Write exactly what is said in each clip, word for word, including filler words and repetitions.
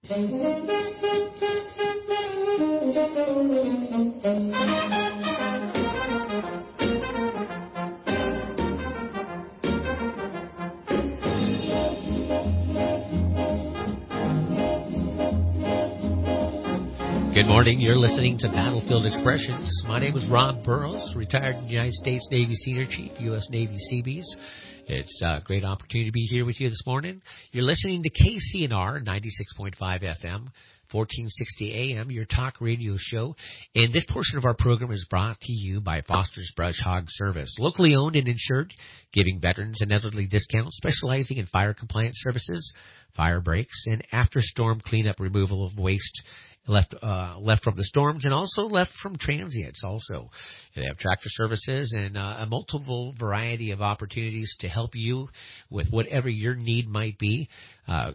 Good morning. You're listening to Battlefield Expressions. My name is Rob Burrows, retired United States Navy Senior Chief, U S Navy Seabees. It's a great opportunity to be here with you this morning. You're listening to K C N R ninety-six point five F M, fourteen sixty A M, your talk radio show. And this portion of our program is brought to you by Foster's Brush Hog Service, locally owned and insured, giving veterans and elderly discounts, specializing in fire compliance services, fire breaks, and after-storm cleanup removal of waste left uh, left from the storms and also left from transients also. They have tractor services and uh, a multiple variety of opportunities to help you with whatever your need might be. Uh,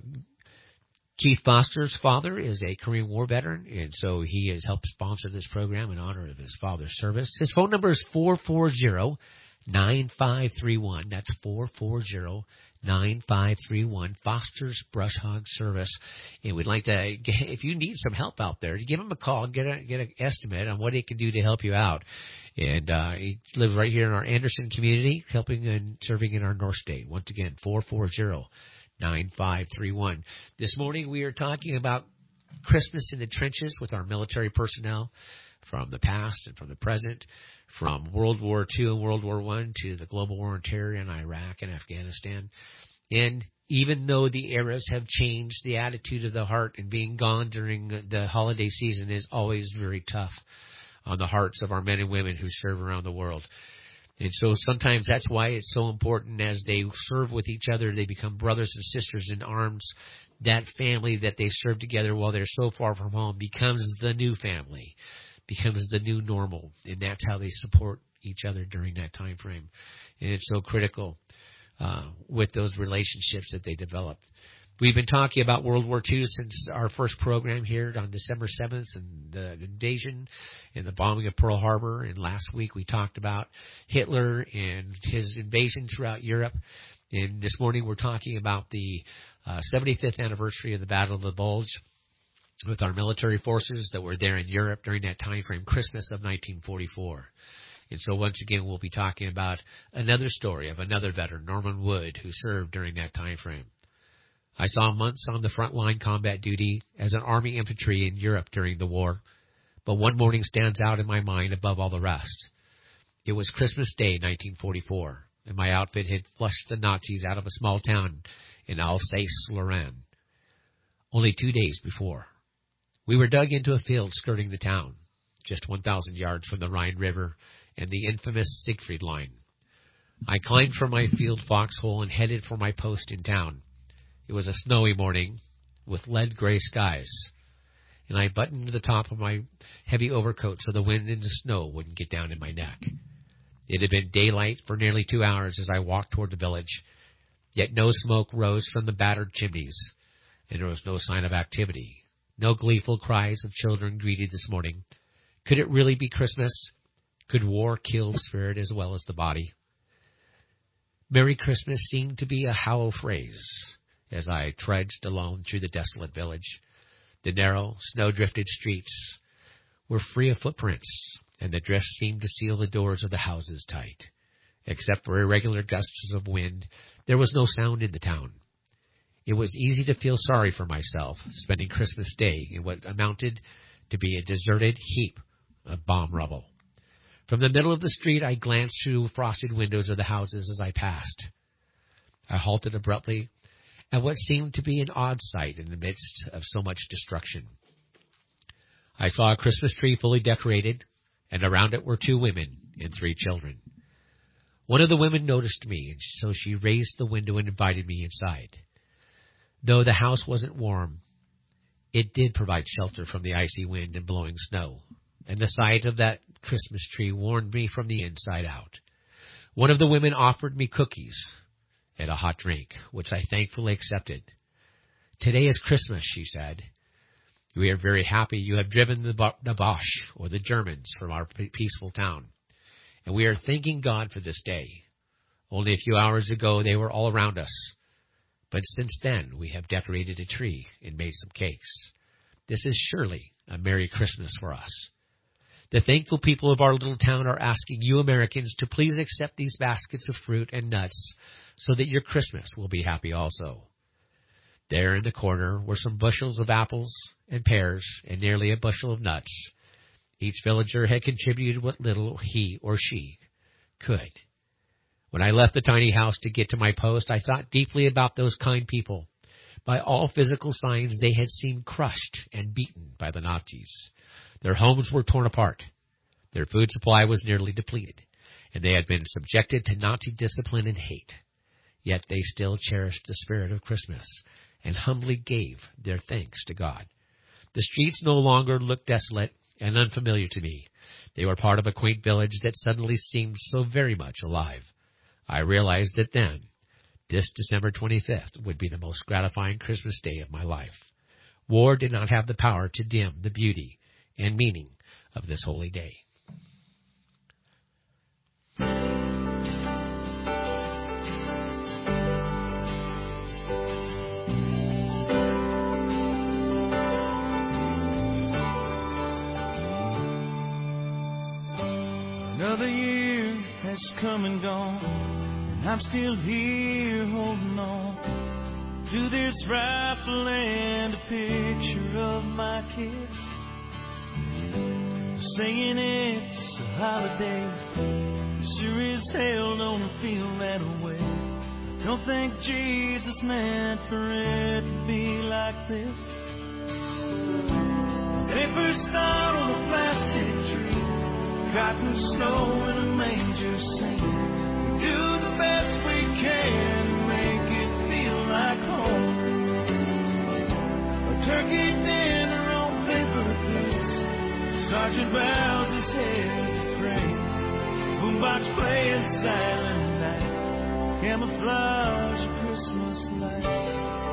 Keith Foster's father is a Korean War veteran, and so he has helped sponsor this program in honor of his father's service. His phone number is four four zero, nine five three one. That's four four zero, nine five three one, Foster's Brush Hog Service. And we'd like to, if you need some help out there, give him a call, get a, get an estimate on what he can do to help you out. And uh, he lives right here in our Anderson community, helping and serving in our North State. Once again, four four zero, nine five three one. This morning we are talking about Christmas in the trenches with our military personnel from the past and from the present, from World War Two and World War One to the global war on terror in Iraq and Afghanistan. And even though the eras have changed, the attitude of the heart and being gone during the holiday season is always very tough on the hearts of our men and women who serve around the world. And so sometimes that's why it's so important as they serve with each other, they become brothers and sisters in arms. That family that they serve together while they're so far from home becomes the new family, becomes the new normal, and that's how they support each other during that time frame. And it's so critical uh, with those relationships that they develop. We've been talking about World War Two since our first program here on December seventh and the invasion and the bombing of Pearl Harbor. And last week we talked about Hitler and his invasion throughout Europe. And this morning we're talking about the uh, seventy-fifth anniversary of the Battle of the Bulge with our military forces that were there in Europe during that time frame, Christmas of nineteen forty-four. And so once again, we'll be talking about another story of another veteran, Norman Wood, who served during that time frame. I saw months on the front line combat duty as an Army infantry in Europe during the war, but one morning stands out in my mind above all the rest. It was Christmas Day, nineteen forty-four, and my outfit had flushed the Nazis out of a small town in Alsace-Lorraine only two days before. We were dug into a field skirting the town, just one thousand yards from the Rhine River and the infamous Siegfried Line. I climbed from my field foxhole and headed for my post in town. It was a snowy morning with lead-gray skies, and I buttoned the top of my heavy overcoat so the wind and the snow wouldn't get down in my neck. It had been daylight for nearly two hours as I walked toward the village, yet no smoke rose from the battered chimneys, and there was no sign of activity. No gleeful cries of children greeted this morning. Could it really be Christmas? Could war kill the spirit as well as the body? Merry Christmas seemed to be a hollow phrase as I trudged alone through the desolate village. The narrow, snow-drifted streets were free of footprints, and the drift seemed to seal the doors of the houses tight. Except for irregular gusts of wind, there was no sound in the town. It was easy to feel sorry for myself, spending Christmas Day in what amounted to be a deserted heap of bomb rubble. From the middle of the street, I glanced through frosted windows of the houses as I passed. I halted abruptly at what seemed to be an odd sight in the midst of so much destruction. I saw a Christmas tree fully decorated, and around it were two women and three children. One of the women noticed me, and so she raised the window and invited me inside. Though the house wasn't warm, it did provide shelter from the icy wind and blowing snow, and the sight of that Christmas tree warmed me from the inside out. One of the women offered me cookies and a hot drink, which I thankfully accepted. Today is Christmas, she said. We are very happy you have driven the, Bo- the Boche, or the Germans, from our p- peaceful town, and we are thanking God for this day. Only a few hours ago, they were all around us, But since then, we have decorated a tree and made some cakes. This is surely a Merry Christmas for us. The thankful people of our little town are asking you Americans to please accept these baskets of fruit and nuts so that your Christmas will be happy also. There in the corner were some bushels of apples and pears and nearly a bushel of nuts. Each villager had contributed what little he or she could. When I left the tiny house to get to my post, I thought deeply about those kind people. By all physical signs, they had seemed crushed and beaten by the Nazis. Their homes were torn apart. Their food supply was nearly depleted, and they had been subjected to Nazi discipline and hate. Yet they still cherished the spirit of Christmas and humbly gave their thanks to God. The streets no longer looked desolate and unfamiliar to me. They were part of a quaint village that suddenly seemed so very much alive. I realized that then, this December twenty-fifth would be the most gratifying Christmas day of my life. War did not have the power to dim the beauty and meaning of this holy day. Another year has come and gone, and I'm still here holding on to this rifle and a picture of my kids, saying it's a holiday. Sure as hell don't feel that way. Don't think Jesus meant for it to be like this. Paper star on a plastic tree, cotton snow in a manger scene. We do the best we can to make it feel like home. A turkey dinner on paper plates, Sergeant bows his head to pray. Boombox playing Silent Night, camouflage of Christmas lights.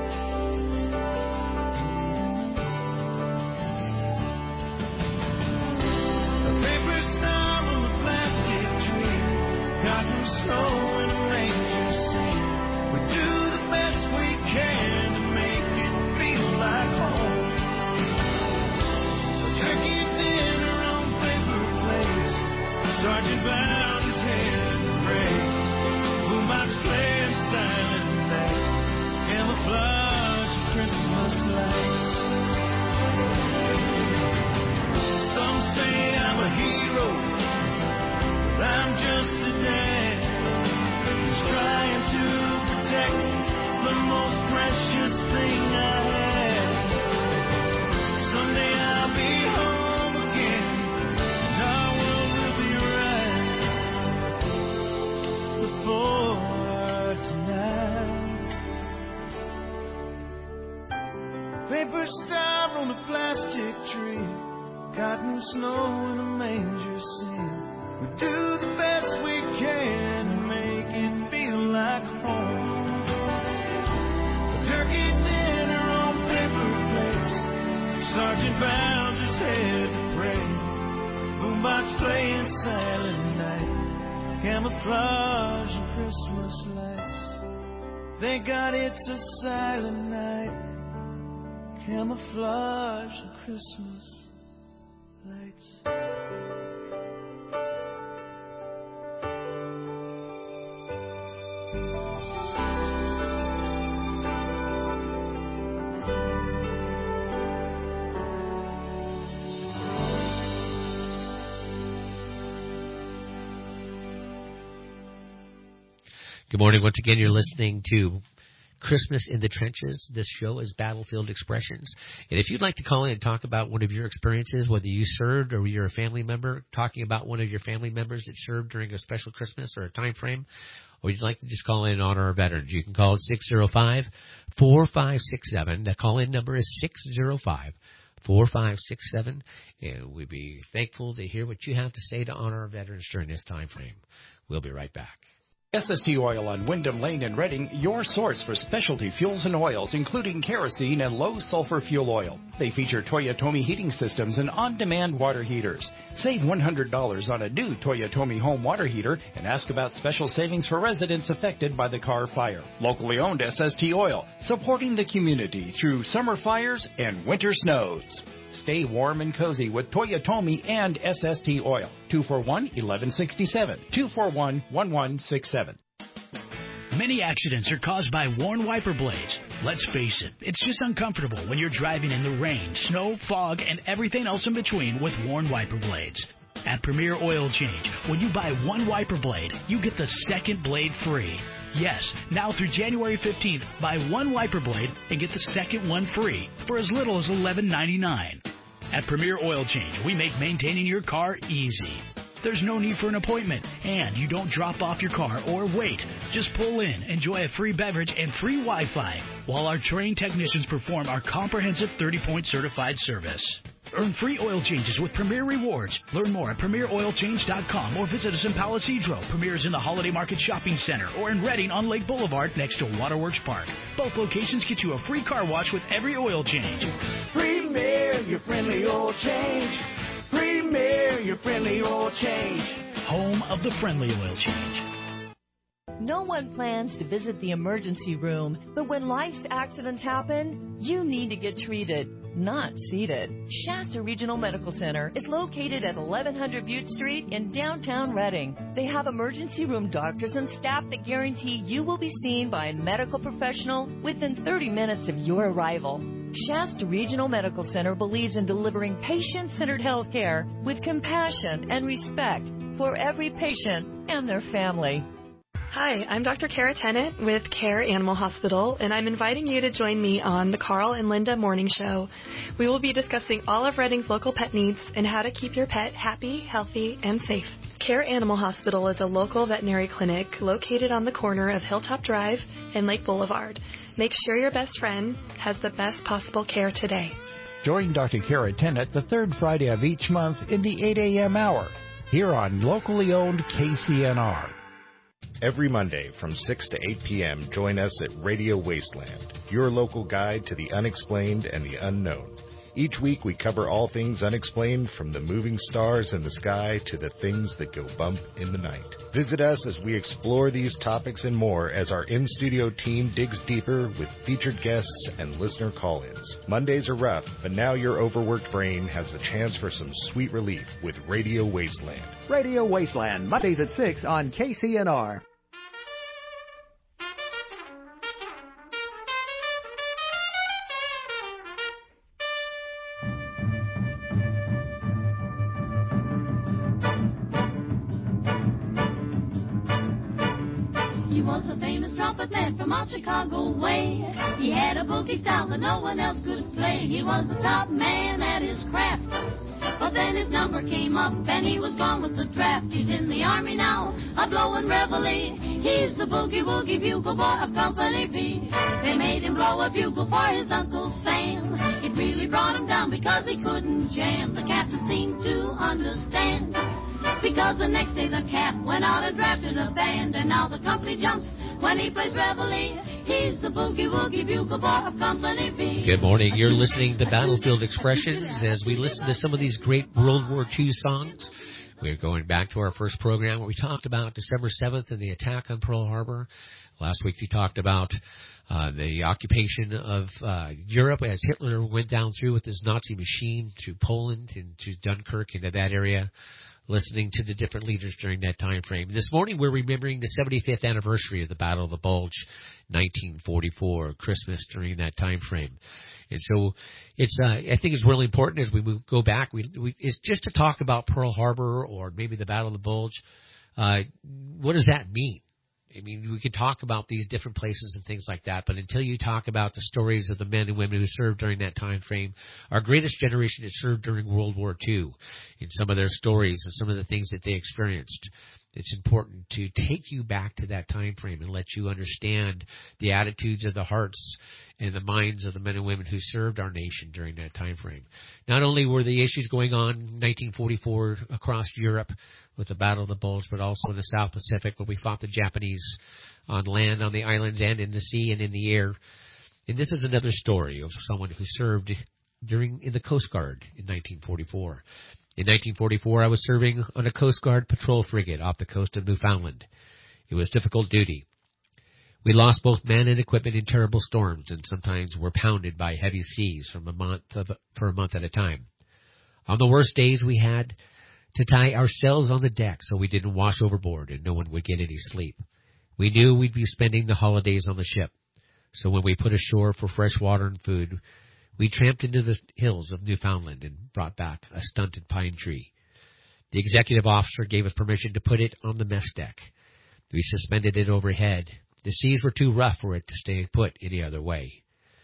A paper star on a plastic tree, cotton snow in a manger scene. We do the best we can to make it feel like home. A turkey dinner on paper plates, Sergeant bows his head to pray. Boombox playing Silent Night, camouflage of Christmas lights. Some say I'm a hero, but I'm just a dad who's trying to protect the most precious thing I have. Someday I'll be home again, and our world will be right before tonight. Paper star on a plastic tree, cotton snow in a manger scene. We do the best we can to make it feel like home. A turkey dinner on paper plates, Sergeant bows his head to pray. Boombox playing Silent Night, camouflage and Christmas lights. Thank God it's a silent night, camouflage and Christmas lights. Good morning. Once again, you're listening to Christmas in the Trenches. This show is Battlefield Expressions. And if you'd like to call in and talk about one of your experiences, whether you served or you're a family member, talking about one of your family members that served during a special Christmas or a time frame, or you'd like to just call in and honor our veterans, you can call at six oh five, four five six seven. The call-in number is six oh five, four five six seven. And we'd be thankful to hear what you have to say to honor our veterans during this time frame. We'll be right back. S S T Oil on Wyndham Lane in Reading, your source for specialty fuels and oils, including kerosene and low-sulfur fuel oil. They feature Toyotomi heating systems and on-demand water heaters. Save one hundred dollars on a new Toyotomi home water heater and ask about special savings for residents affected by the Carr fire. Locally owned S S T Oil, supporting the community through summer fires and winter snows. Stay warm and cozy with Toyotomi and S S T Oil. two four one, one one six seven. two four one, one one six seven. Many accidents are caused by worn wiper blades. Let's face it, it's just uncomfortable when you're driving in the rain, snow, fog, and everything else in between with worn wiper blades. At Premier Oil Change, when you buy one wiper blade, you get the second blade free. Yes, now through January fifteenth, buy one wiper blade and get the second one free for as little as eleven ninety-nine. At Premier Oil Change, we make maintaining your car easy. There's no need for an appointment, and you don't drop off your car or wait. Just pull in, enjoy a free beverage and free Wi-Fi, while our trained technicians perform our comprehensive thirty-point certified service. Earn free oil changes with Premier Rewards. Learn more at premier oil change dot com or visit us in Palo Cedro. Premier is in the Holiday Market Shopping Center or in Reading on Lake Boulevard next to Waterworks Park. Both locations get you a free car wash with every oil change. Premier, your friendly oil change. Premier, your friendly oil change. Home of the friendly oil change. No one plans to visit the emergency room, but when life's accidents happen, you need to get treated, not seated. Shasta Regional Medical Center is located at eleven hundred Butte Street in downtown Reading. They have emergency room doctors and staff that guarantee you will be seen by a medical professional within thirty minutes of your arrival. Shasta Regional Medical Center believes in delivering patient-centered health care with compassion and respect for every patient and their family. Hi, I'm Doctor Kara Tennant with Care Animal Hospital, and I'm inviting you to join me on the Carl and Linda Morning Show. We will be discussing all of Reading's local pet needs and how to keep your pet happy, healthy, and safe. Care Animal Hospital is a local veterinary clinic located on the corner of Hilltop Drive and Lake Boulevard. Make sure your best friend has the best possible care today. Join Doctor Kara Tennant the third Friday of each month in the eight a.m. hour here on locally owned K C N R. Every Monday from six to eight p.m., join us at Radio Wasteland, your local guide to the unexplained and the unknown. Each week we cover all things unexplained, from the moving stars in the sky to the things that go bump in the night. Visit us as we explore these topics and more as our in-studio team digs deeper with featured guests and listener call-ins. Mondays are rough, but now your overworked brain has the chance for some sweet relief with Radio Wasteland. Radio Wasteland, Mondays at six on K C N R. He was a famous trumpet man from out Chicago way. He had a boogie style that no one else could play. He was the top man at his craft. But then his number came up and he was gone with the draft. He's in the army now, a blowin' reveille. He's the boogie woogie bugle boy of Company B. They made him blow a bugle for his Uncle Sam. It really brought him down because he couldn't jam. The captain seemed to understand, because the next day the cap went out and drafted a band. And now the company jumps when he plays reveille. He's the boogie woogie bugle boy of Company B. Good morning. You're listening to Battlefield Expressions as we listen to some of these great World War Two songs. We're going back to our first program where we talked about December seventh and the attack on Pearl Harbor. Last week we talked about uh, the occupation of uh, Europe as Hitler went down through with his Nazi machine through Poland and to Dunkirk, into that area, listening to the different leaders during that time frame. This morning we're remembering the seventy-fifth anniversary of the Battle of the Bulge, nineteen forty-four, Christmas during that time frame. And so it's uh, I think it's really important as we move, go back, we, we, it's just to talk about Pearl Harbor or maybe the Battle of the Bulge. Uh, what does that mean? I mean, we could talk about these different places and things like that, but until you talk about the stories of the men and women who served during that time frame, our greatest generation that served during World War Two, and some of their stories and some of the things that they experienced. it's important to take you back to that time frame and let you understand the attitudes of the hearts and the minds of the men and women who served our nation during that time frame. Not only were the issues going on in nineteen forty-four across Europe with the Battle of the Bulge, but also in the South Pacific where we fought the Japanese on land, on the islands, and in the sea and in the air. And this is another story of someone who served during in the Coast Guard in nineteen forty-four. In nineteen forty-four, I was serving on a Coast Guard patrol frigate off the coast of Newfoundland. It was difficult duty. We lost both men and equipment in terrible storms, and sometimes were pounded by heavy seas from a month of, for a month at a time. On the worst days, we had to tie ourselves on the deck so we didn't wash overboard and no one would get any sleep. We knew we'd be spending the holidays on the ship, so when we put ashore for fresh water and food, we tramped into the hills of Newfoundland and brought back a stunted pine tree. The executive officer gave us permission to put it on the mess deck. We suspended it overhead. The seas were too rough for it to stay put any other way.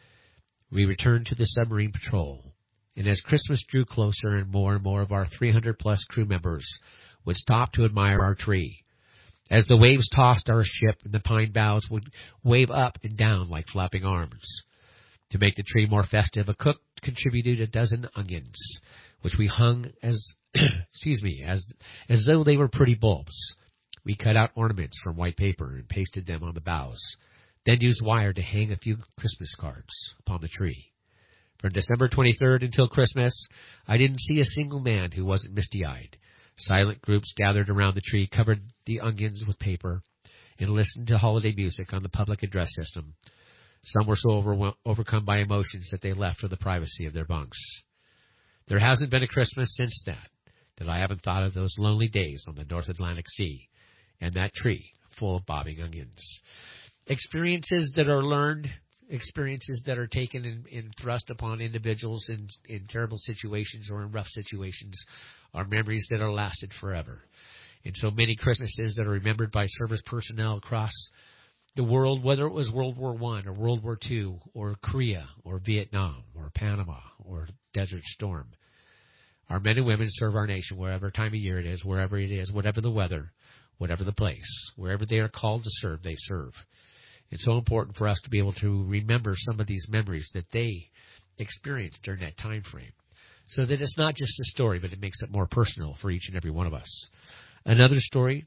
We returned to the submarine patrol, and as Christmas drew closer and more and more of our three hundred plus crew members would stop to admire our tree. As the waves tossed our ship, and the pine boughs would wave up and down like flapping arms. To make the tree more festive, a cook contributed a dozen onions, which we hung as, excuse me, as as though they were pretty bulbs. We cut out ornaments from white paper and pasted them on the boughs, then used wire to hang a few Christmas cards upon the tree. From December twenty-third until Christmas, I didn't see a single man who wasn't misty-eyed. Silent groups gathered around the tree, covered the onions with paper, and listened to holiday music on the public address system. Some were so over- overcome by emotions that they left for the privacy of their bunks. There hasn't been a Christmas since that that I haven't thought of those lonely days on the North Atlantic Sea and that tree full of bobbing onions. Experiences that are learned, experiences that are taken and, and thrust upon individuals in, in terrible situations or in rough situations are memories that are lasted forever. And so many Christmases that are remembered by service personnel across the world, whether it was World War One or World War Two or Korea or Vietnam or Panama or Desert Storm. Our men and women serve our nation wherever time of year it is, wherever it is, whatever the weather, whatever the place, wherever they are called to serve, they serve. It's so important for us to be able to remember some of these memories that they experienced during that time frame, so that it's not just a story, but it makes it more personal for each and every one of us. Another story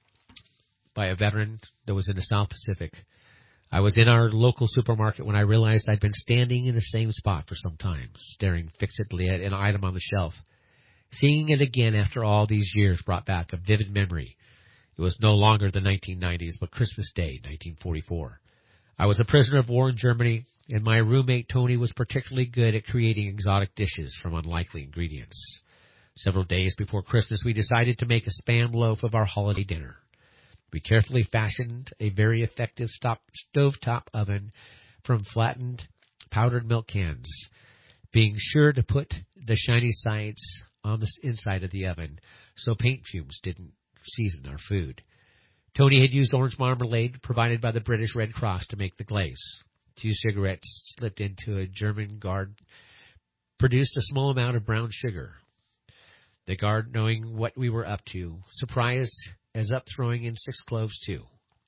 by a veteran that was in the South Pacific. I was in our local supermarket when I realized I'd been standing in the same spot for some time, staring fixedly at an item on the shelf. Seeing it again after all these years brought back a vivid memory. It was no longer the nineteen nineties, but Christmas Day, nineteen forty-four. I was a prisoner of war in Germany, and my roommate Tony was particularly good at creating exotic dishes from unlikely ingredients. Several days before Christmas, we decided to make a spam loaf of our holiday dinner. We carefully fashioned a very effective stop, stovetop oven from flattened powdered milk cans, being sure to put the shiny sides on the inside of the oven so paint fumes didn't season our food. Tony had used orange marmalade provided by the British Red Cross to make the glaze. Two cigarettes slipped into a German guard produced a small amount of brown sugar. The guard, knowing what we were up to, surprised as up throwing in six cloves too.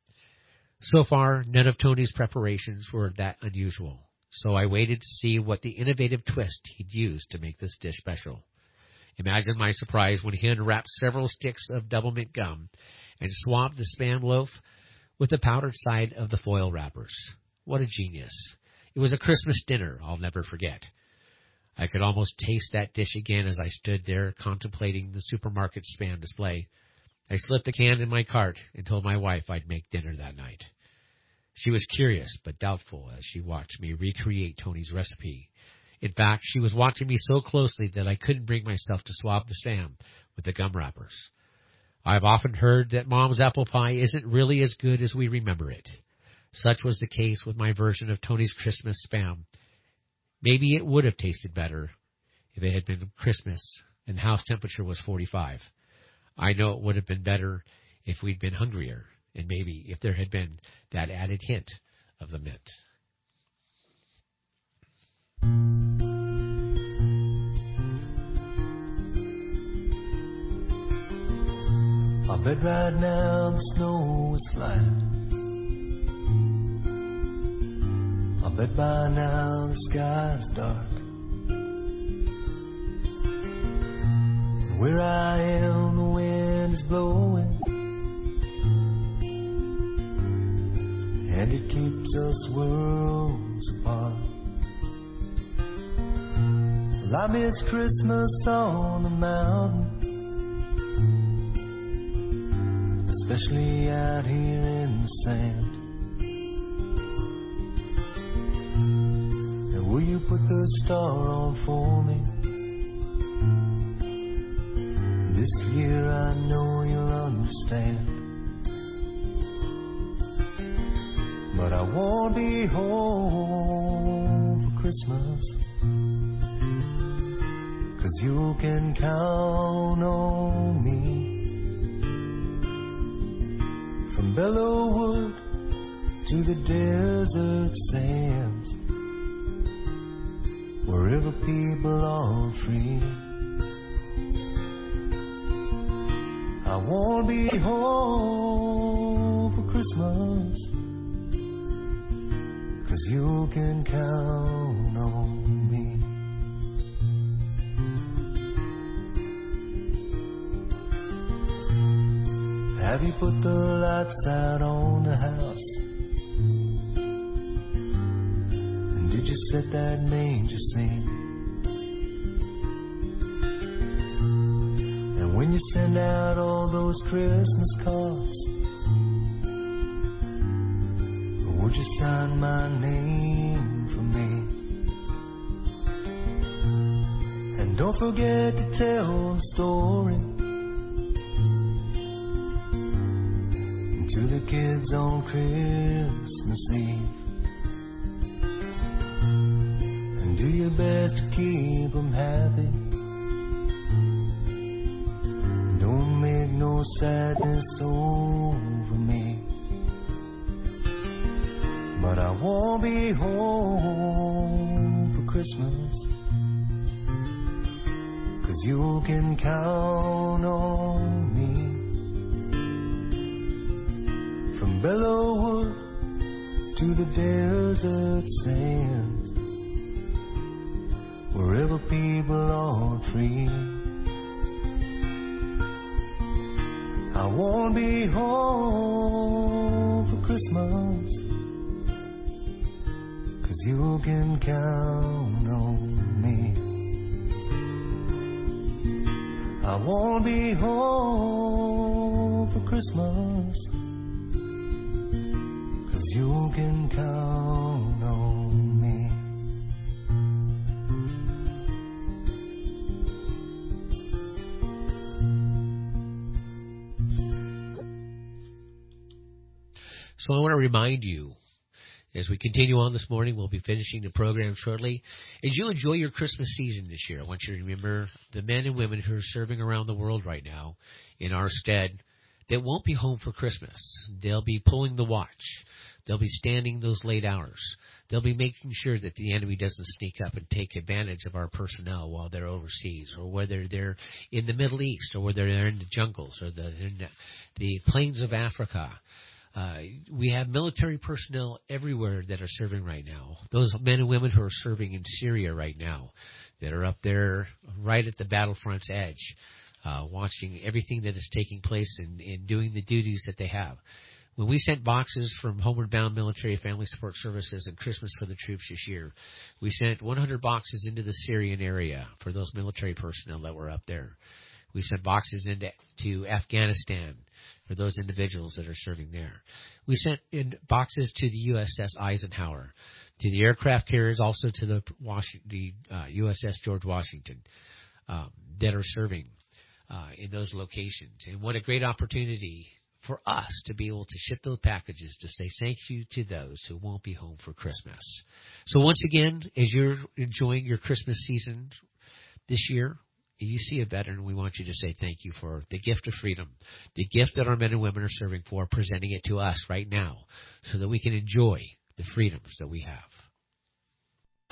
So far, none of Tony's preparations were that unusual, so I waited to see what the innovative twist he'd used to make this dish special. Imagine my surprise when he unwrapped several sticks of double mint gum and swabbed the spam loaf with the powdered side of the foil wrappers. What a genius. It was a Christmas dinner I'll never forget. I could almost taste that dish again as I stood there contemplating the supermarket spam display. I slipped the can in my cart and told my wife I'd make dinner that night. She was curious but doubtful as she watched me recreate Tony's recipe. In fact, she was watching me so closely that I couldn't bring myself to swab the spam with the gum wrappers. I've often heard that Mom's apple pie isn't really as good as we remember it. Such was the case with my version of Tony's Christmas spam. Maybe it would have tasted better if it had been Christmas and house temperature was forty-five. I know it would have been better if we'd been hungrier, and maybe if there had been that added hint of the mint. A I bet right now the snow is flying. I bet by now the sky's dark. And where I am, the wind is blowing, and it keeps us worlds apart. Well, I miss Christmas on the mountain, especially out here in the sand. And will you put the star on for me? This year I know you'll understand. But I won't be home for Christmas, 'cause you can count on me. From Bellewood to the desert sands, wherever people are free, I won't be home for Christmas, 'cause you can count on me. Have you put the lights out on the house? And did you set that manger scene? And when you send out all those Christmas cards, would you sign my name for me? And don't forget to tell the story to the kids on Christmas Eve. And do your best to keep them happy. Don't make no sadness over me. But I won't be home for Christmas, 'cause you can count on me. From Bellewood to the desert sands, wherever people are free, I won't be home for Christmas, 'cause you can count on me. I won't be home for Christmas, 'cause you can count on me. So I want to remind you, as we continue on this morning, we'll be finishing the program shortly. As you enjoy your Christmas season this year, I want you to remember the men and women who are serving around the world right now in our stead that won't be home for Christmas. They'll be pulling the watch. They'll be standing those late hours. They'll be making sure that the enemy doesn't sneak up and take advantage of our personnel while they're overseas, or whether they're in the Middle East, or whether they're in the jungles, or the, in the, the plains of Africa. Uh, we have military personnel everywhere that are serving right now. Those men and women who are serving in Syria right now, that are up there right at the battlefront's edge, uh, watching everything that is taking place and, and doing the duties that they have. When we sent boxes from Homeward Bound Military Family Support Services and Christmas for the Troops this year, we sent one hundred boxes into the Syrian area for those military personnel that were up there. We sent boxes into to Afghanistan for those individuals that are serving there. We sent in boxes to the U S S Eisenhower, to the aircraft carriers, also to the, Washington, the uh, U S S George Washington um, that are serving uh, in those locations. And what a great opportunity for us to be able to ship those packages to say thank you to those who won't be home for Christmas. So once again, as you're enjoying your Christmas season this year, you see a veteran, we want you to say thank you for the gift of freedom, the gift that our men and women are serving for, presenting it to us right now so that we can enjoy the freedoms that we have.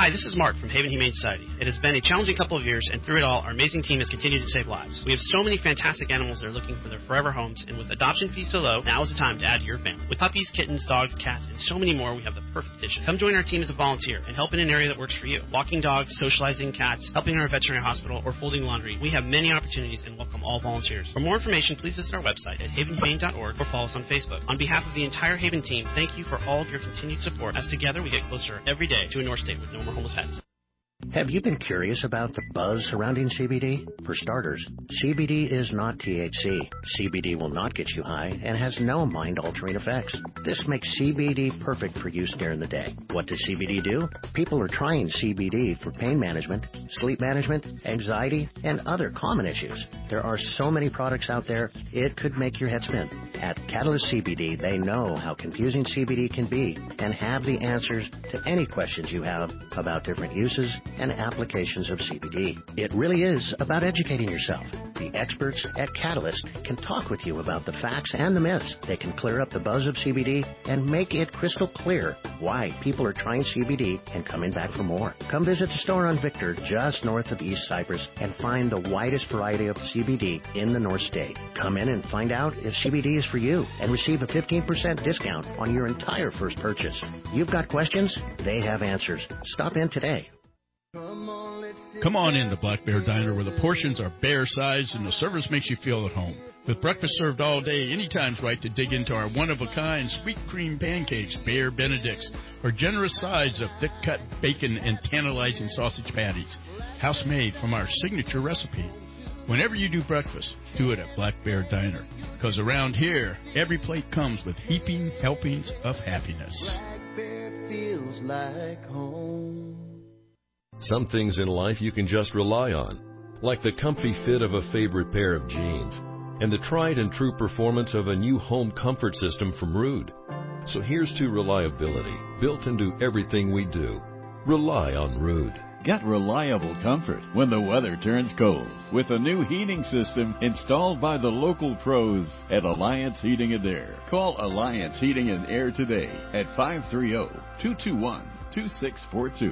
Hi, this is Mark from Haven Humane Society. It has been a challenging couple of years, and through it all, our amazing team has continued to save lives. We have so many fantastic animals that are looking for their forever homes, and with adoption fees so low, now is the time to add to your family. With puppies, kittens, dogs, cats, and so many more, we have the perfect addition. Come join our team as a volunteer and help in an area that works for you. Walking dogs, socializing cats, helping in our veterinary hospital, or folding laundry. We have many opportunities and welcome all volunteers. For more information, please visit our website at haven humane dot org or follow us on Facebook. On behalf of the entire Haven team, thank you for all of your continued support, as together we get closer every day to a North State with no more homeless pets. Have you been curious about the buzz surrounding C B D? For starters, C B D is not T H C. C B D will not get you high and has no mind-altering effects. This makes C B D perfect for use during the day. What does C B D do? People are trying C B D for pain management, sleep management, anxiety, and other common issues. There are so many products out there, it could make your head spin. At Catalyst C B D, they know how confusing C B D can be and have the answers to any questions you have about different uses and applications of C B D. It really is about educating yourself. The experts at Catalyst can talk with you about the facts and the myths. They can clear up the buzz of C B D and make it crystal clear why people are trying C B D and coming back for more. Come visit the store on Victor, just north of East Cypress, and find the widest variety of C B D in the North State. Come in and find out if C B D is for you and receive a fifteen percent discount on your entire first purchase. You've got questions? They have answers. Stop in today. Come on in to Black Bear Diner, where the portions are bear-sized and the service makes you feel at home. With breakfast served all day, anytime's right to dig into our one-of-a-kind sweet cream pancakes, Bear Benedicts, or generous sides of thick-cut bacon and tantalizing sausage patties, house-made from our signature recipe. Whenever you do breakfast, do it at Black Bear Diner, because around here, every plate comes with heaping helpings of happiness. Black Bear feels like home. Some things in life you can just rely on, like the comfy fit of a favorite pair of jeans and the tried and true performance of a new home comfort system from Ruud. So here's to reliability, built into everything we do. Rely on Ruud. Get reliable comfort when the weather turns cold with a new heating system installed by the local pros at Alliance Heating and Air. Call Alliance Heating and Air today at five three zero, two two one, two six four two.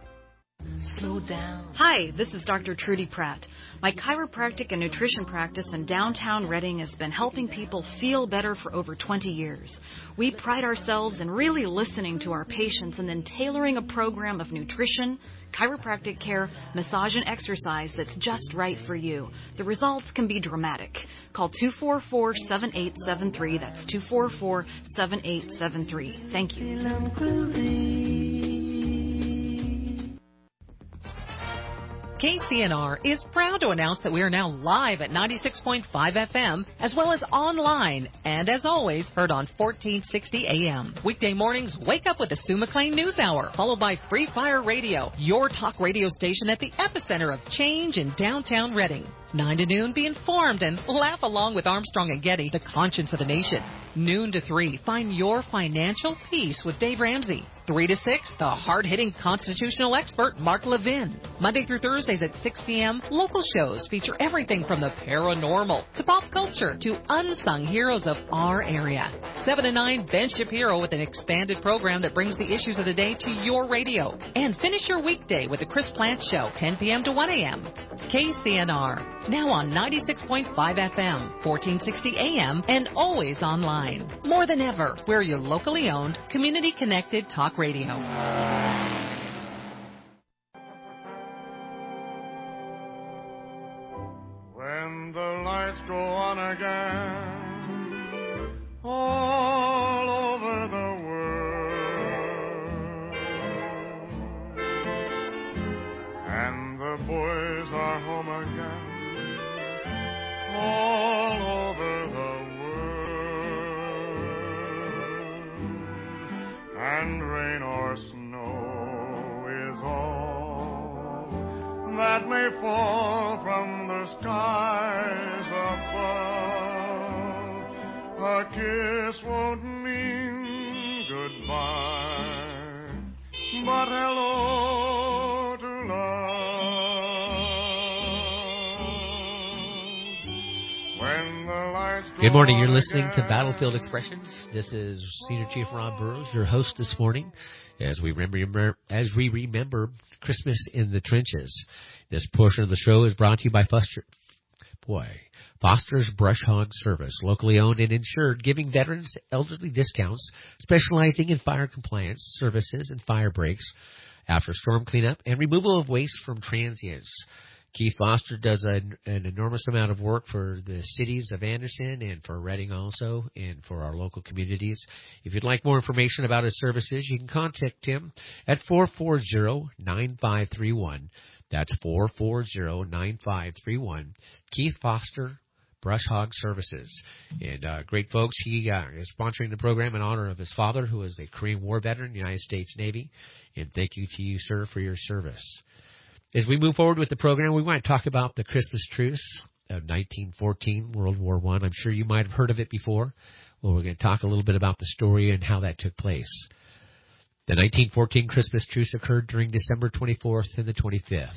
Slow down. Hi, this is Doctor Trudy Pratt. My chiropractic and nutrition practice in downtown Reading has been helping people feel better for over twenty years. We pride ourselves in really listening to our patients and then tailoring a program of nutrition, chiropractic care, massage, and exercise that's just right for you. The results can be dramatic. Call two four four, seven eight seven three. That's two four four, seven eight seven three. Thank you. K C N R is proud to announce that we are now live at ninety-six point five F M, as well as online, and as always, heard on fourteen sixty A M. Weekday mornings, wake up with the Sue McLean News Hour, followed by Free Fire Radio, your talk radio station at the epicenter of change in downtown Reading. nine to noon, be informed and laugh along with Armstrong and Getty, the conscience of the nation. Noon to three, find your financial peace with Dave Ramsey. three to six, the hard-hitting constitutional expert, Mark Levin. Monday through Thursdays at six P M, local shows feature everything from the paranormal to pop culture to unsung heroes of our area. seven to nine, Ben Shapiro with an expanded program that brings the issues of the day to your radio. And finish your weekday with the Chris Plant Show, ten P M to one A M. K C N R, now on ninety-six point five F M, fourteen sixty A M, and always online. More than ever, we're your locally owned, community-connected talk radio. When the lights go on again, all over the world, and the boys are home again, all over the world, and rain or snow is all that may fall from the skies above. A kiss won't mean goodbye, but hello to love. When the lights Good morning. You're listening to Battlefield Expressions. This is Senior Chief Rob Burrows, your host this morning, as we remember as we remember Christmas in the trenches. This portion of the show is brought to you by Foster, boy, Foster's Brush Hog Service, locally owned and insured, giving veterans elderly discounts, specializing in fire compliance services and fire breaks after storm cleanup and removal of waste from transients. Keith Foster does an, an enormous amount of work for the cities of Anderson and for Reading also, and for our local communities. If you'd like more information about his services, you can contact him at four four zero, nine five three one. That's four four zero, nine five three one. Keith Foster, Brush Hog Services. And uh, great folks, he uh, is sponsoring the program in honor of his father, who is a Korean War veteran, United States Navy. And thank you to you, sir, for your service. As we move forward with the program, we want to talk about the Christmas truce of nineteen fourteen, World War One. I'm sure you might have heard of it before. Well, we're going to talk a little bit about the story and how that took place. The nineteen fourteen Christmas truce occurred during December twenty-fourth and the twenty-fifth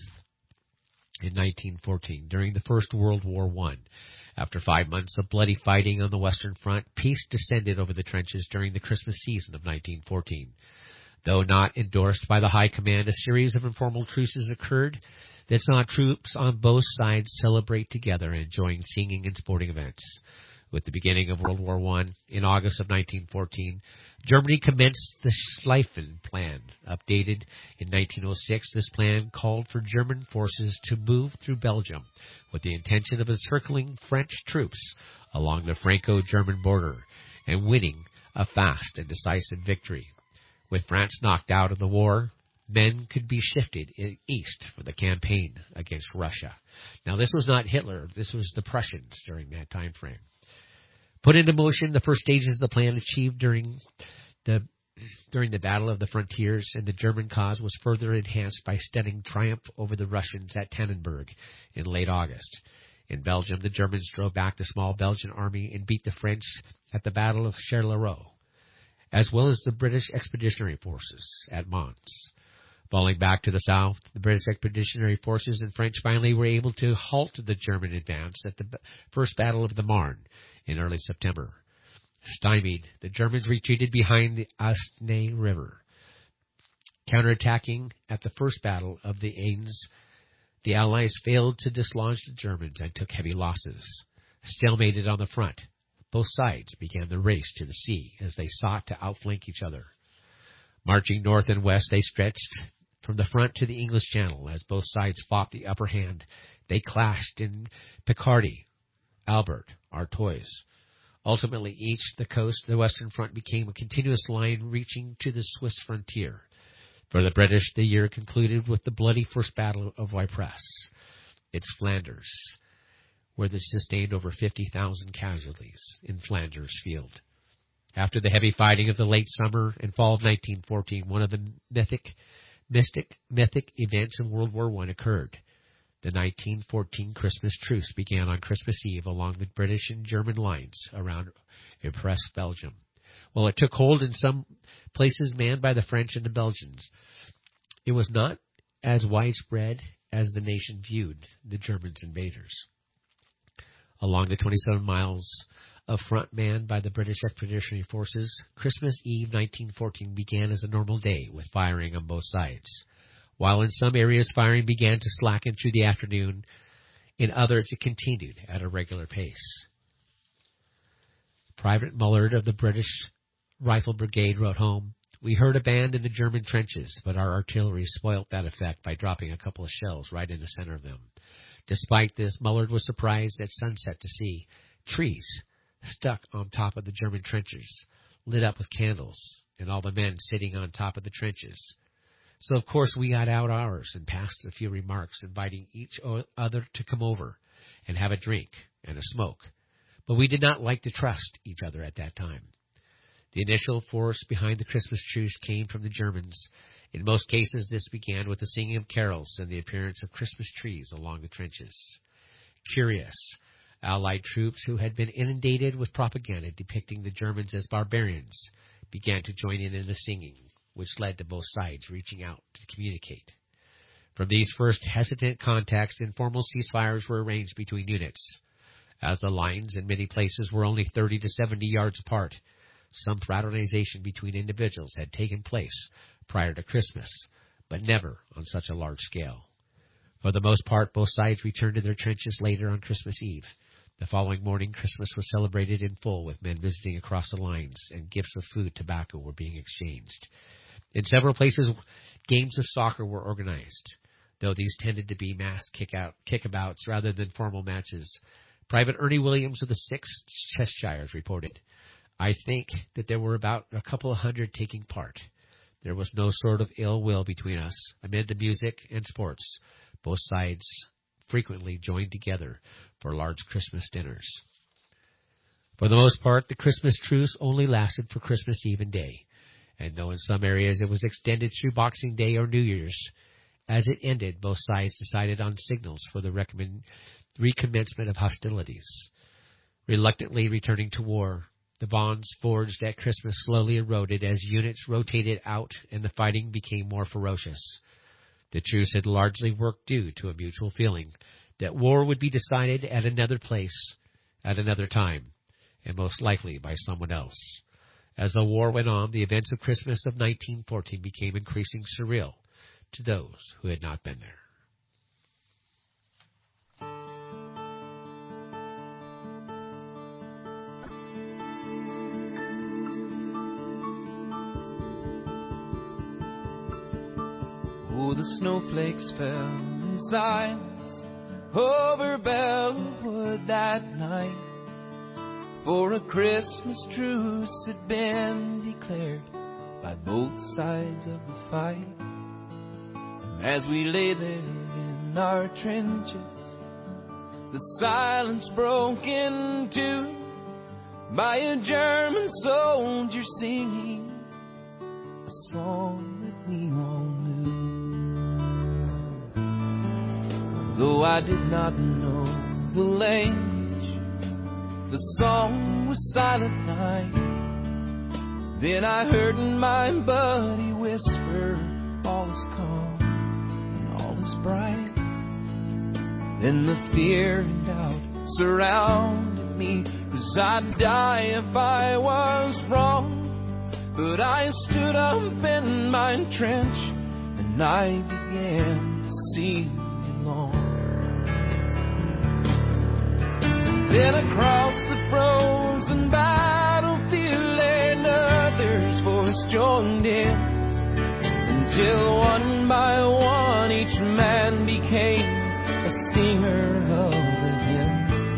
in nineteen fourteen, during the First World War One. After five months of bloody fighting on the Western Front, peace descended over the trenches during the Christmas season of nineteen fourteen. Though not endorsed by the High Command, a series of informal truces occurred that saw troops on both sides celebrate together, enjoying singing and sporting events. With the beginning of World War One, in August of nineteen fourteen, Germany commenced the Schlieffen Plan. Updated in nineteen oh six, this plan called for German forces to move through Belgium with the intention of encircling French troops along the Franco-German border and winning a fast and decisive victory. With France knocked out of the war, men could be shifted east for the campaign against Russia. Now, this was not Hitler. This was the Prussians during that time frame. Put into motion, the first stages of the plan achieved during the during the Battle of the Frontiers, and the German cause was further enhanced by stunning triumph over the Russians at Tannenberg in late August. In Belgium, the Germans drove back the small Belgian army and beat the French at the Battle of Charleroi, as well as the British Expeditionary Forces at Mons. Falling back to the south, the British Expeditionary Forces and French finally were able to halt the German advance at the First Battle of the Marne in early September. Stymied, the Germans retreated behind the Aisne River. Counterattacking at the First Battle of the Aisne, the Allies failed to dislodge the Germans and took heavy losses. Stalemated on the front, both sides began the race to the sea as they sought to outflank each other. Marching north and west, they stretched from the front to the English Channel. As both sides fought the upper hand, they clashed in Picardy, Albert, Artois. Ultimately, each the coast, the Western Front became a continuous line reaching to the Swiss frontier. For the British, the year concluded with the bloody First Battle of Ypres. It's Flanders, where they sustained over fifty thousand casualties in Flanders Field. After the heavy fighting of the late summer and fall of nineteen fourteen, one of the mythic, mystic, mythic events in World War One occurred. The nineteen fourteen Christmas truce began on Christmas Eve along the British and German lines around Ypres, Belgium. While it took hold in some places manned by the French and the Belgians, it was not as widespread as the nation viewed the Germans invaders. Along the twenty-seven miles of front manned by the British Expeditionary Forces, Christmas Eve nineteen fourteen began as a normal day with firing on both sides. While in some areas firing began to slacken through the afternoon, in others it continued at a regular pace. Private Mullard of the British Rifle Brigade wrote home, "We heard a band in the German trenches, but our artillery spoilt that effect by dropping a couple of shells right in the center of them. Despite this, Mullard was surprised at sunset to see trees stuck on top of the German trenches, lit up with candles, and all the men sitting on top of the trenches. So, of course, we got out ours and passed a few remarks, inviting each other to come over and have a drink and a smoke. But we did not like to trust each other at that time. The initial force behind the Christmas truce came from the Germans. In most cases, this began with the singing of carols and the appearance of Christmas trees along the trenches. Curious, Allied troops who had been inundated with propaganda depicting the Germans as barbarians began to join in in the singing, which led to both sides reaching out to communicate. From these first hesitant contacts, informal ceasefires were arranged between units. as the lines in many places were only thirty to seventy yards apart. Some fraternization between individuals had taken place prior to Christmas, but never on such a large scale. For the most part, both sides returned to their trenches later on Christmas Eve. The following morning, Christmas was celebrated in full, with men visiting across the lines, and gifts of food, tobacco were being exchanged. In several places, games of soccer were organized, though these tended to be mass kick-out, kickabouts rather than formal matches. Private Ernie Williams of the sixth Cheshires reported, "I think that there were about a couple of hundred taking part. There was no sort of ill will between us. Amid the music and sports, both sides frequently joined together for large Christmas dinners." For the most part, the Christmas truce only lasted for Christmas Eve and Day, and though in some areas it was extended through Boxing Day or New Year's, as it ended, both sides decided on signals for the recommend, recommencement of hostilities. Reluctantly returning to war, the bonds forged at Christmas slowly eroded as units rotated out and the fighting became more ferocious. The truce had largely worked due to a mutual feeling that war would be decided at another place, at another time, and most likely by someone else. As the war went on, the events of Christmas of nineteen fourteen became increasingly surreal to those who had not been there. Oh, the snowflakes fell in silence over Bellwood that night, for a Christmas truce had been declared by both sides of the fight. And as we lay there in our trenches, the silence broken too by a German soldier singing a song that we all knew. Though I did not know the language, the song was Silent Night. Then I heard my buddy whisper, all is calm and all is bright. Then the fear and doubt surrounded me, 'cause I'd die if I was wrong. But I stood up in my trench and I began to sing along. Then across the frozen battlefield another's voice joined in, until one by one each man became a singer of the hymn.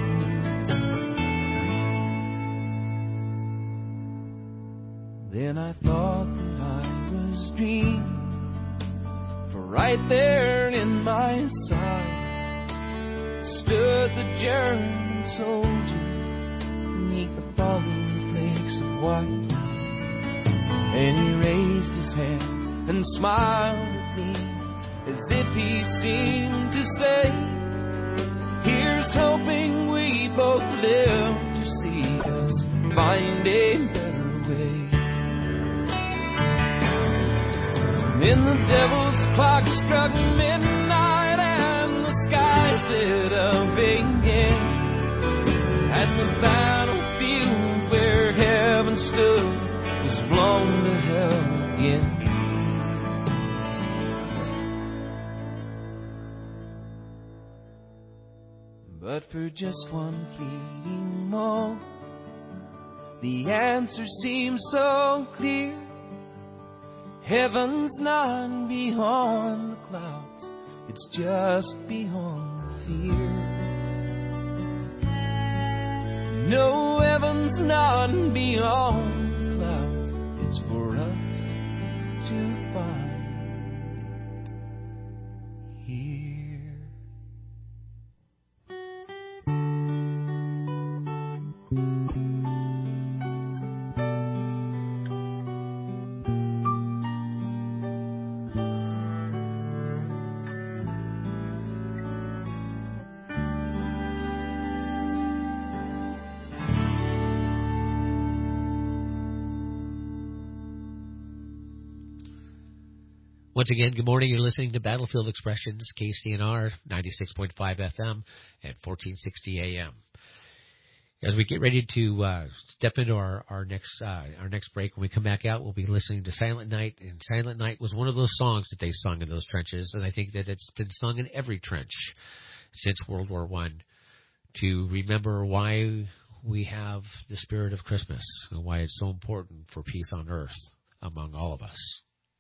Then I thought that I was dreaming, for right there in my side stood the German soldier beneath the falling flakes of white. And he raised his hand and smiled at me, as if he seemed to say, here's hoping we both live to see us find a better way. Then the devil's clock struck midnight and the skies lit up again, and the battlefield where heaven stood was blown to hell again. But for just one fleeting moment, the answer seems so clear. Heaven's not beyond the clouds, it's just beyond the fear. No, heaven's not beyond the clouds, it's for us to find here. Once again, good morning. You're listening to Battlefield Expressions, K C N R, ninety-six point five F M at fourteen sixty A M. As we get ready to uh, step into our our next uh, our next break, when we come back out, we'll be listening to Silent Night. And Silent Night was one of those songs that they sung in those trenches, and I think that it's been sung in every trench since World War One to remember why we have the spirit of Christmas and why it's so important for peace on earth among all of us.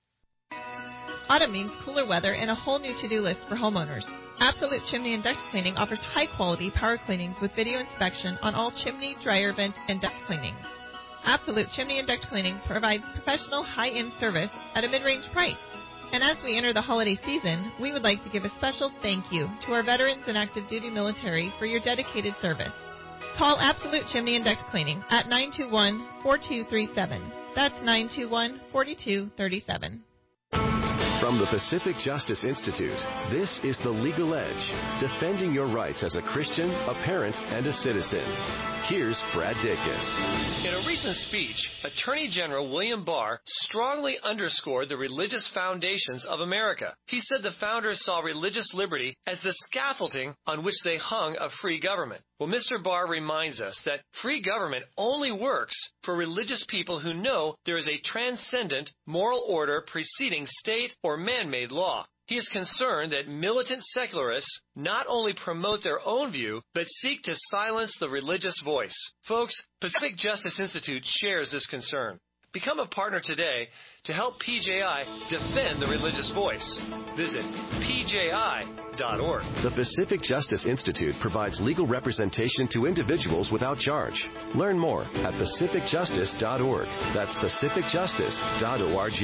Autumn means cooler weather and a whole new to-do list for homeowners. Absolute Chimney and Duct Cleaning offers high-quality power cleanings with video inspection on all chimney, dryer vent, and duct cleanings. Absolute Chimney and Duct Cleaning provides professional, high-end service at a mid-range price. And as we enter the holiday season, we would like to give a special thank you to our veterans and active duty military for your dedicated service. Call Absolute Chimney and Duct Cleaning at nine two one, four two three seven. That's nine two one, four two three seven. From the Pacific Justice Institute, this is The Legal Edge, defending your rights as a Christian, a parent, and a citizen. Here's Brad Dacus. In a recent speech, Attorney General William Barr strongly underscored the religious foundations of America. He said the founders saw religious liberty as the scaffolding on which they hung a free government. Well, Mister Barr reminds us that free government only works for religious people who know there is a transcendent moral order preceding state or man-made law. He is concerned that militant secularists not only promote their own view, but seek to silence the religious voice. Folks, Pacific Justice Institute shares this concern. Become a partner today to help P J I defend the religious voice. Visit P J I dot org. The Pacific Justice Institute provides legal representation to individuals without charge. Learn more at pacific justice dot org. That's pacific justice dot org.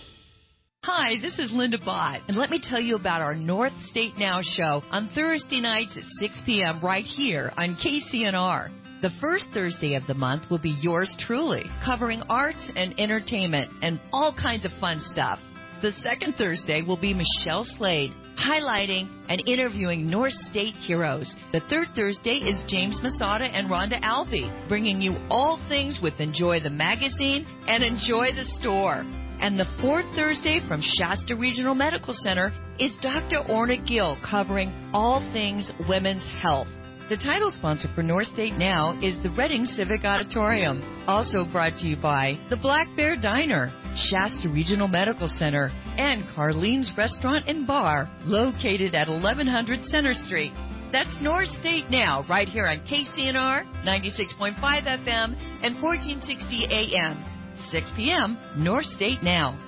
Hi, this is Linda Bott, and let me tell you about our North State Now show on Thursday nights at six p.m. right here on K C N R. The first Thursday of the month will be yours truly, covering arts and entertainment and all kinds of fun stuff. The second Thursday will be Michelle Slade, highlighting and interviewing North State heroes. The third Thursday is James Masada and Rhonda Alvey, bringing you all things with Enjoy the Magazine and Enjoy the Store. And the fourth Thursday from Shasta Regional Medical Center is Doctor Orna Gill, covering all things women's health. The title sponsor for North State Now is the Reading Civic Auditorium. Also brought to you by the Black Bear Diner, Shasta Regional Medical Center, and Carlene's Restaurant and Bar, located at eleven hundred Center Street. That's North State Now, right here on K C N R, ninety-six point five F M and fourteen sixty A M. six p.m., North State Now.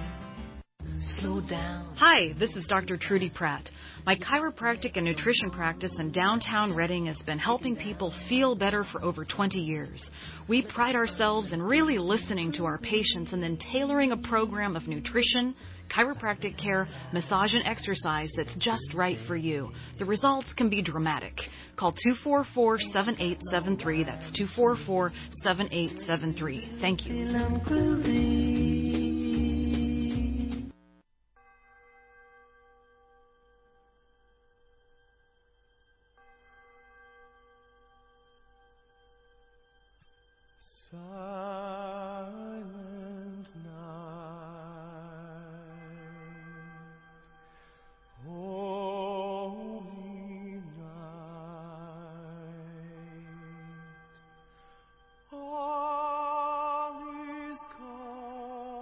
Slow down. Hi, this is Doctor Trudy Pratt. My chiropractic and nutrition practice in downtown Reading has been helping people feel better for over twenty years. We pride ourselves in really listening to our patients and then tailoring a program of nutrition, chiropractic care, massage, and exercise that's just right for you. The results can be dramatic. Call two four four, seven eight seven three. That's two four four, seven eight seven three. Thank you. Silent night, holy night, all is calm.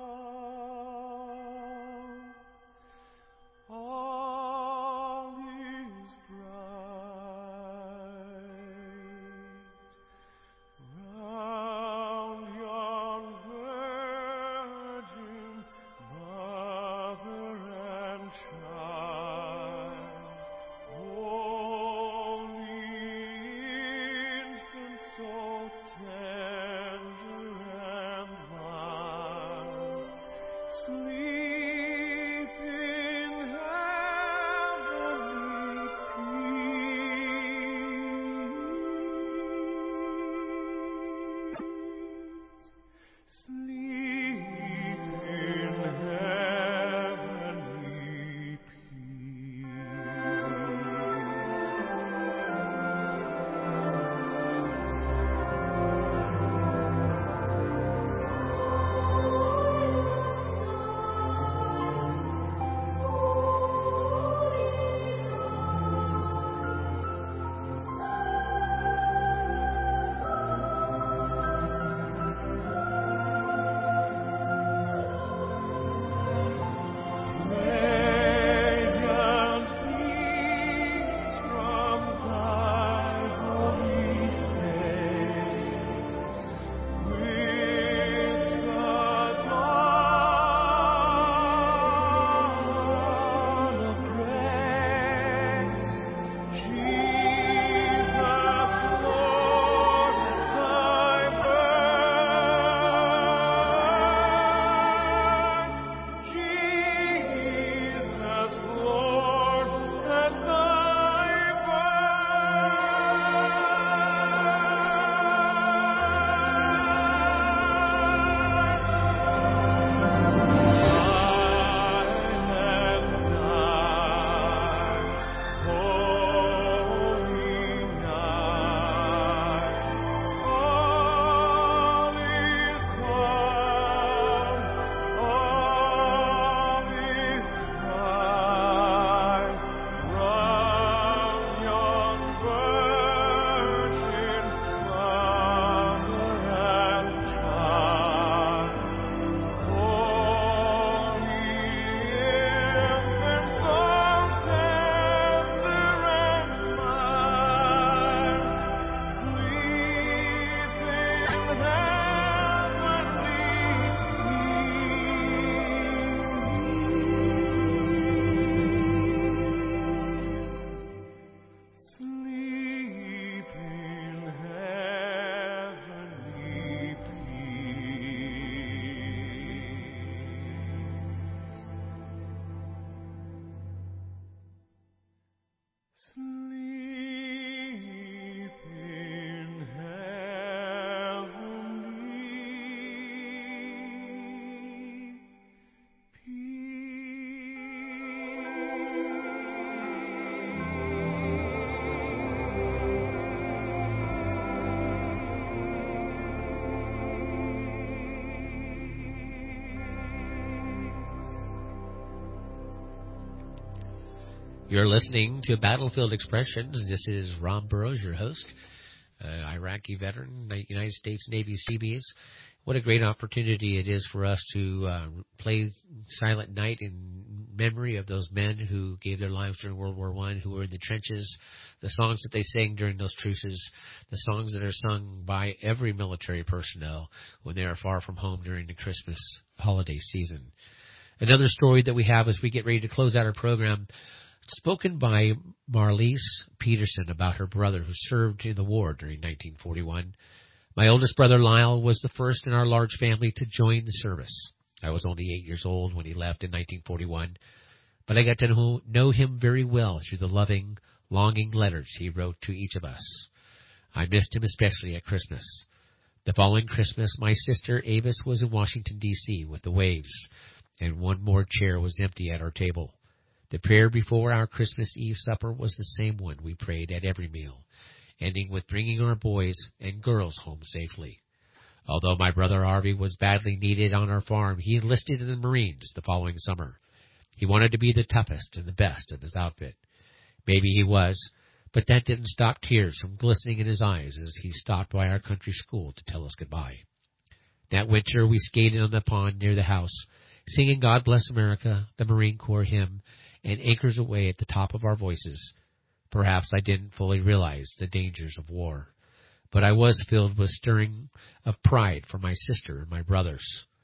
You're listening to Battlefield Expressions. This is Rob Burrows, your host, uh, Iraqi veteran, United States Navy Seabees. What a great opportunity it is for us to uh, play Silent Night in memory of those men who gave their lives during World War One, who were in the trenches, the songs that they sang during those truces, the songs that are sung by every military personnel when they are far from home during the Christmas holiday season. Another story that we have as we get ready to close out our program, spoken by Marlise Peterson about her brother who served in the war during nineteen forty-one. My oldest brother, Lyle, was the first in our large family to join the service. I was only eight years old when he left in nineteen forty-one, but I got to know, know him very well through the loving, longing letters he wrote to each of us. I missed him especially at Christmas. The following Christmas, my sister Avis was in Washington, D C with the Waves, and one more chair was empty at our table. The prayer before our Christmas Eve supper was the same one we prayed at every meal, ending with bringing our boys and girls home safely. Although my brother Harvey was badly needed on our farm, he enlisted in the Marines the following summer. He wanted to be the toughest and the best of his outfit. Maybe he was, but that didn't stop tears from glistening in his eyes as he stopped by our country school to tell us goodbye. That winter we skated on the pond near the house, singing God Bless America, the Marine Corps hymn, and Anchors Away at the top of our voices. Perhaps I didn't fully realize the dangers of war, but I was filled with stirring of pride for my sister and my brothers.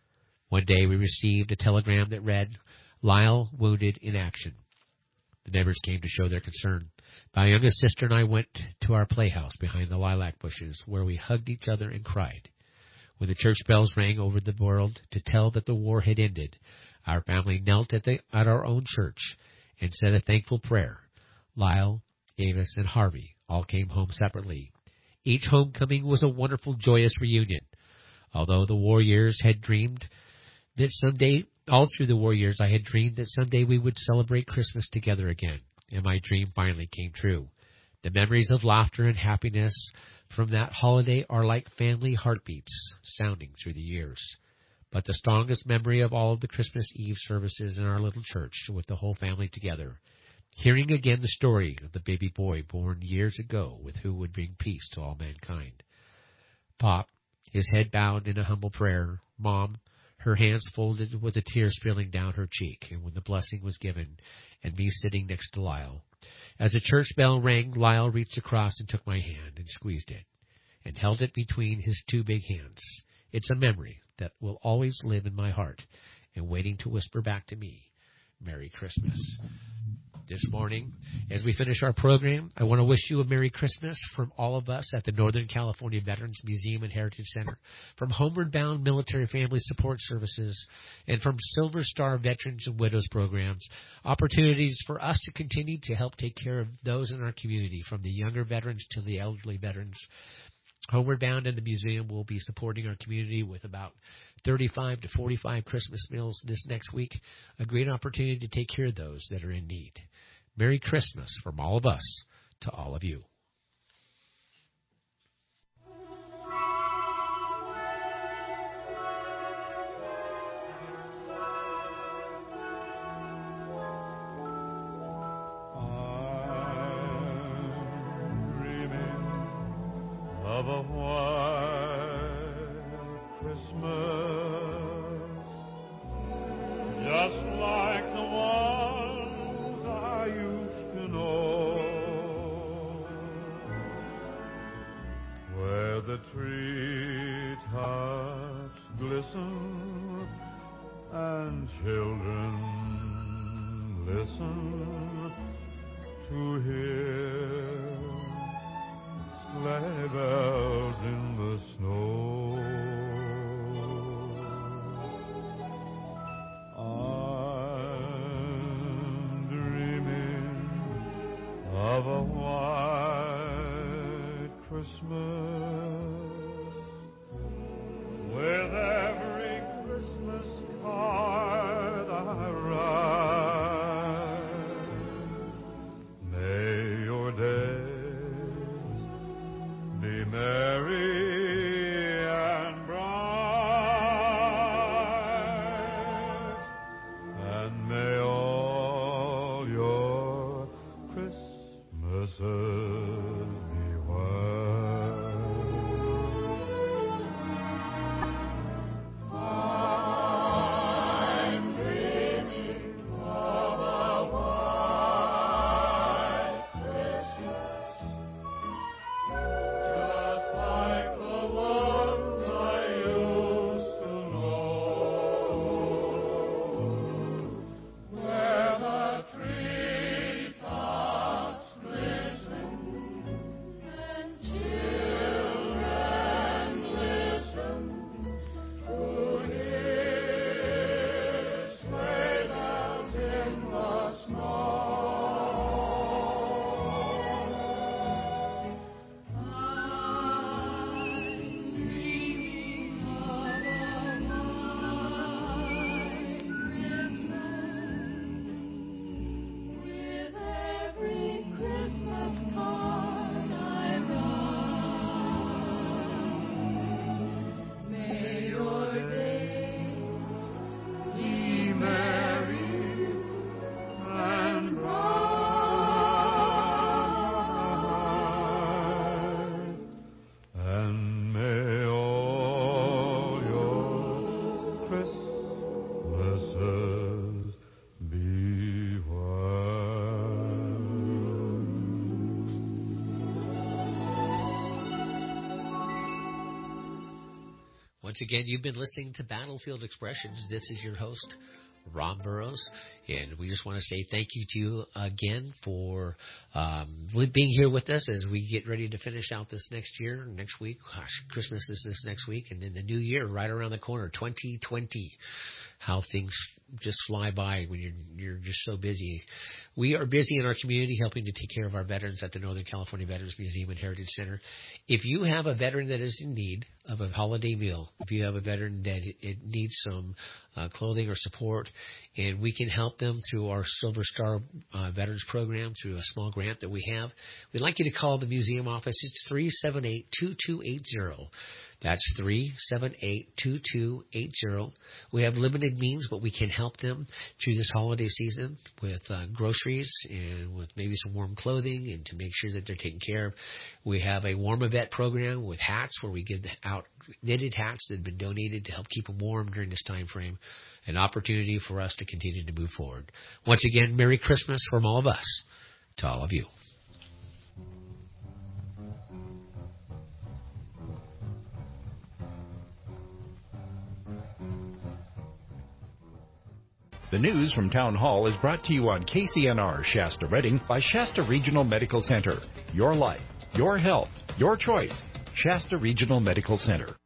One day we received a telegram that read, Lyle wounded in action. The neighbors came to show their concern. My youngest sister and I went to our playhouse behind the lilac bushes, where we hugged each other and cried. When the church bells rang over the world to tell that the war had ended, our family knelt at, the, at our own church and said a thankful prayer. Lyle, Avis, and Harvey all came home separately. Each homecoming was a wonderful, joyous reunion. Although the war years had dreamed that someday, all through the war years, I had dreamed that someday we would celebrate Christmas together again, and my dream finally came true. The memories of laughter and happiness from that holiday are like family heartbeats sounding through the years. But the strongest memory of all of the Christmas Eve services in our little church with the whole family together, hearing again the story of the baby boy born years ago with who would bring peace to all mankind. Pop, his head bowed in a humble prayer. Mom, her hands folded with a tear spilling down her cheek, and when the blessing was given, and me sitting next to Lyle. As the church bell rang, Lyle reached across and took my hand and squeezed it, and held it between his two big hands. It's a memory that will always live in my heart, and waiting to whisper back to me, Merry Christmas. This morning, as we finish our program, I want to wish you a Merry Christmas from all of us at the Northern California Veterans Museum and Heritage Center, from Homeward Bound Military Family Support Services, and from Silver Star Veterans and Widows programs, opportunities for us to continue to help take care of those in our community, from the younger veterans to the elderly veterans. Homeward Bound and the museum will be supporting our community with about thirty-five to forty-five Christmas meals this next week, a great opportunity to take care of those that are in need. Merry Christmas from all of us to all of you. Of a white Christmas, just like the ones I used to know, where the treetops glisten and children listen to hear sleigh bells in the snow. I'm dreaming of a white Christmas, with every Christmas card I write. May your day merry and bright, and may all your Once again, you've been listening to Battlefield Expressions. This is your host, Rob Burrows, and we just want to say thank you to you again for um, being here with us as we get ready to finish out this next year, next week. Gosh, Christmas is this next week, and then the new year right around the corner, twenty twenty. How things just fly by when you're you're just so busy. We are busy in our community helping to take care of our veterans at the Northern California Veterans Museum and Heritage Center. If you have a veteran that is in need of a holiday meal, if you have a veteran that it, it needs some uh, clothing or support, and we can help them through our Silver Star uh, Veterans Program, through a small grant that we have, we'd like you to call the museum office. It's three seven eight, two two eight zero. That's three seven eight, two two eight zero. We have limited means, but we can help them through this holiday season with uh, groceries and with maybe some warm clothing and to make sure that they're taken care of. We have a Warm a Vet program with hats where we give out knitted hats that have been donated to help keep them warm during this time frame. An opportunity for us to continue to move forward. Once again, Merry Christmas from all of us to all of you. The news from Town Hall is brought to you on K C N R Shasta Redding by Shasta Regional Medical Center. Your life, your health, your choice. Shasta Regional Medical Center.